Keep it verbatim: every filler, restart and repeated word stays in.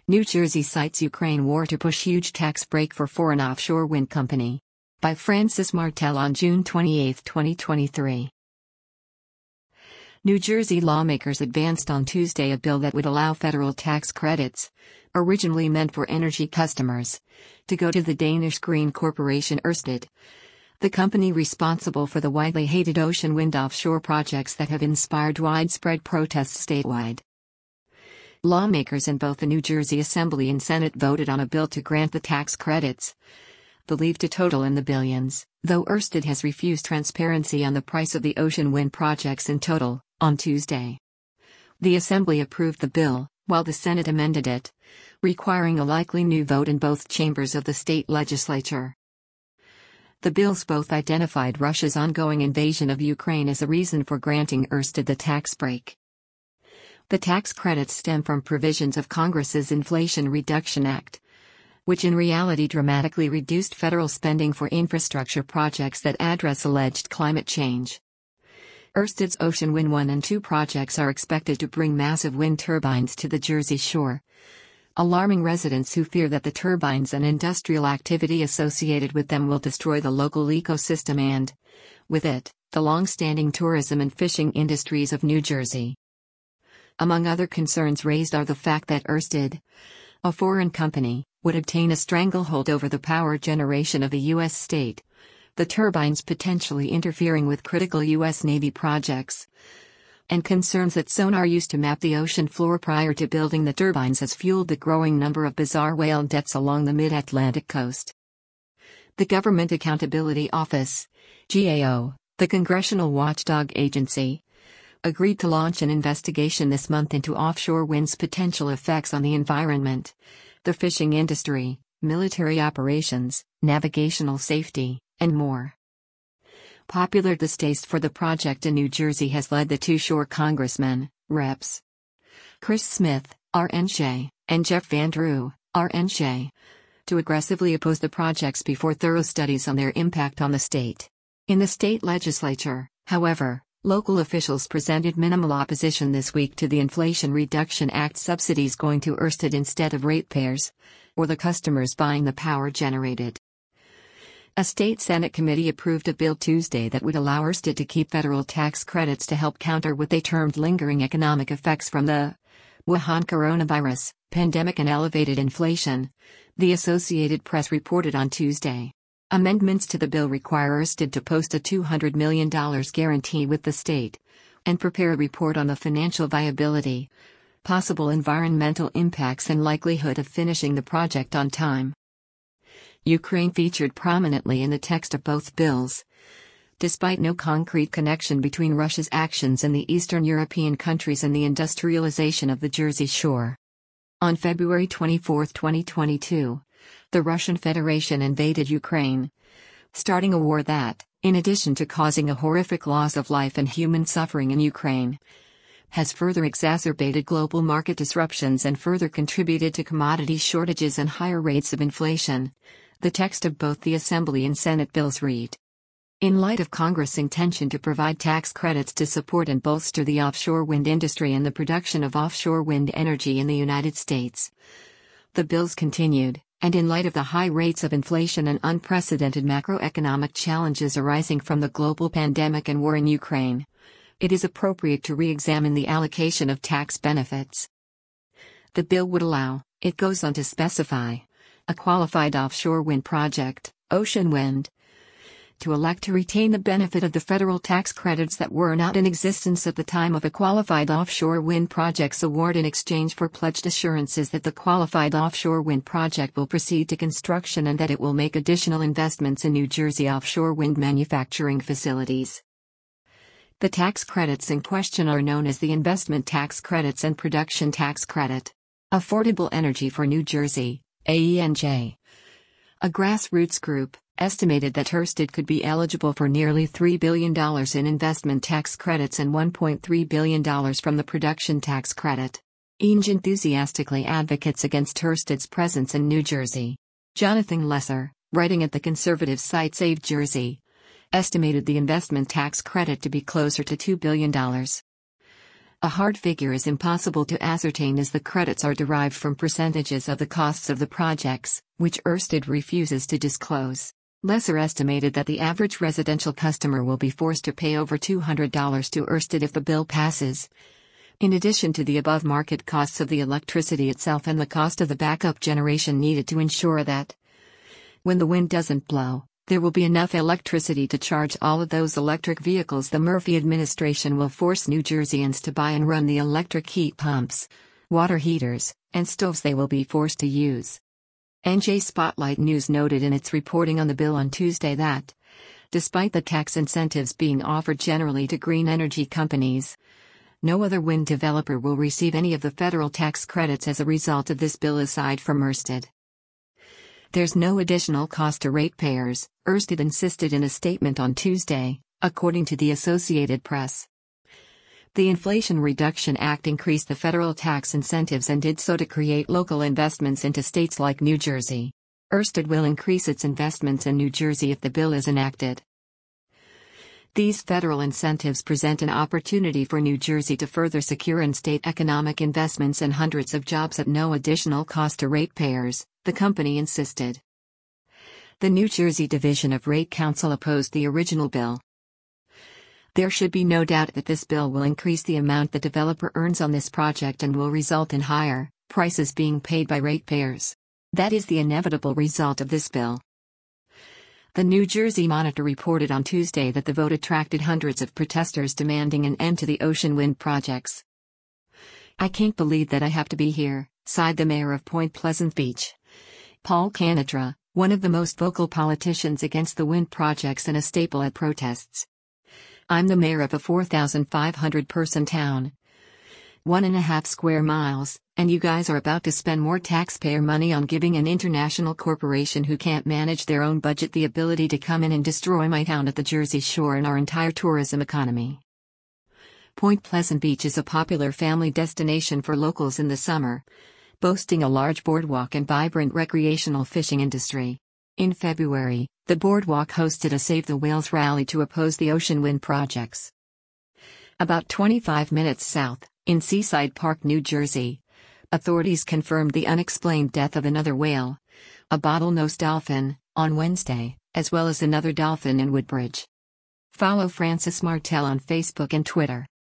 New Jersey cites Ukraine war to push huge tax break for foreign offshore wind company. By Francis Martel on June twenty-eighth, twenty twenty-three. New Jersey lawmakers advanced on Tuesday a bill that would allow federal tax credits, originally meant for energy customers, to go to the Danish green corporation Ørsted, the company responsible for the widely hated ocean wind offshore projects that have inspired widespread protests statewide. Lawmakers in both the New Jersey Assembly and Senate voted on a bill to grant the tax credits, believed to total in the billions, though Ørsted has refused transparency on the price of the ocean wind projects in total, on Tuesday. The Assembly approved the bill, while the Senate amended it, requiring a likely new vote in both chambers of the state legislature. The bills both identified Russia's ongoing invasion of Ukraine as a reason for granting Ørsted the tax break. The tax credits stem from provisions of Congress's Inflation Reduction Act, which in reality dramatically reduced federal spending for infrastructure projects that address alleged climate change. Ørsted's Ocean Wind one and two projects are expected to bring massive wind turbines to the Jersey Shore, alarming residents who fear that the turbines and industrial activity associated with them will destroy the local ecosystem and, with it, the long-standing tourism and fishing industries of New Jersey. Among other concerns raised are the fact that Ørsted, a foreign company, would obtain a stranglehold over the power generation of a U S state, the turbines potentially interfering with critical U S Navy projects, and concerns that sonar used to map the ocean floor prior to building the turbines has fueled the growing number of bizarre whale deaths along the mid-Atlantic coast. The Government Accountability Office, G A O, the congressional watchdog agency, agreed to launch an investigation this month into offshore wind's potential effects on the environment, the fishing industry, military operations, navigational safety, and more. Popular distaste for the project in New Jersey has led the two shore congressmen, Reps Chris Smith, R N J, and Jeff Van Drew, R N J, to aggressively oppose the projects before thorough studies on their impact on the state. In the state legislature, however, local officials presented minimal opposition this week to the Inflation Reduction Act subsidies going to Ørsted instead of ratepayers, or the customers buying the power generated. A state Senate committee approved a bill Tuesday that would allow Ørsted to keep federal tax credits to help counter what they termed lingering economic effects from the Wuhan coronavirus pandemic and elevated inflation, the Associated Press reported on Tuesday. Amendments to the bill require Ørsted to post a two hundred million dollars guarantee with the state, and prepare a report on the financial viability, possible environmental impacts and likelihood of finishing the project on time. Ukraine featured prominently in the text of both bills, despite no concrete connection between Russia's actions in the Eastern European countries and the industrialization of the Jersey Shore. On February twenty-fourth, twenty twenty-two, the Russian Federation invaded Ukraine, starting a war that, in addition to causing a horrific loss of life and human suffering in Ukraine, has further exacerbated global market disruptions and further contributed to commodity shortages and higher rates of inflation, the text of both the Assembly and Senate bills read. In light of Congress' intention to provide tax credits to support and bolster the offshore wind industry and the production of offshore wind energy in the United States, the bills continued. And in light of the high rates of inflation and unprecedented macroeconomic challenges arising from the global pandemic and war in Ukraine, it is appropriate to re-examine the allocation of tax benefits. The bill would allow, it goes on to specify, a qualified offshore wind project, Ocean Wind, to elect to retain the benefit of the federal tax credits that were not in existence at the time of a qualified offshore wind project's award in exchange for pledged assurances that the qualified offshore wind project will proceed to construction and that it will make additional investments in New Jersey offshore wind manufacturing facilities. The tax credits in question are known as the Investment Tax Credits and Production Tax Credit. Affordable Energy for New Jersey, A E N J, a grassroots group, estimated that Ørsted could be eligible for nearly three billion dollars in investment tax credits and one point three billion dollars from the production tax credit. E N J enthusiastically advocates against Ørsted's presence in New Jersey. Jonathan Lesser, writing at the conservative site Save Jersey, estimated the investment tax credit to be closer to two billion dollars. A hard figure is impossible to ascertain as the credits are derived from percentages of the costs of the projects, which Ørsted refuses to disclose. Lesser estimated that the average residential customer will be forced to pay over two hundred dollars to Ørsted if the bill passes. In addition to the above market costs of the electricity itself and the cost of the backup generation needed to ensure that, when the wind doesn't blow, there will be enough electricity to charge all of those electric vehicles, the Murphy administration will force New Jerseyans to buy and run the electric heat pumps, water heaters, and stoves they will be forced to use. N J Spotlight News noted in its reporting on the bill on Tuesday that, despite the tax incentives being offered generally to green energy companies, no other wind developer will receive any of the federal tax credits as a result of this bill aside from Ørsted. There's no additional cost to ratepayers, Ørsted insisted in a statement on Tuesday, according to the Associated Press. The Inflation Reduction Act increased the federal tax incentives and did so to create local investments into states like New Jersey. Ørsted will increase its investments in New Jersey if the bill is enacted. These federal incentives present an opportunity for New Jersey to further secure in-state economic investments and hundreds of jobs at no additional cost to ratepayers, the company insisted. The New Jersey Division of Rate Counsel opposed the original bill. There should be no doubt that this bill will increase the amount the developer earns on this project and will result in higher prices being paid by ratepayers. That is the inevitable result of this bill. The New Jersey Monitor reported on Tuesday that the vote attracted hundreds of protesters demanding an end to the ocean wind projects. "I can't believe that I have to be here," sighed the mayor of Point Pleasant Beach, Paul Canadra, one of the most vocal politicians against the wind projects and a staple at protests. "I'm the mayor of a four thousand five hundred person town. One and a half square miles, and you guys are about to spend more taxpayer money on giving an international corporation who can't manage their own budget the ability to come in and destroy my town at the Jersey Shore and our entire tourism economy." Point Pleasant Beach is a popular family destination for locals in the summer, boasting a large boardwalk and vibrant recreational fishing industry. In February, the boardwalk hosted a Save the Whales rally to oppose the ocean wind projects. About twenty-five minutes south, in Seaside Park, New Jersey, authorities confirmed the unexplained death of another whale, a bottlenose dolphin, on Wednesday, as well as another dolphin in Woodbridge. Follow Francis Martel on Facebook and Twitter.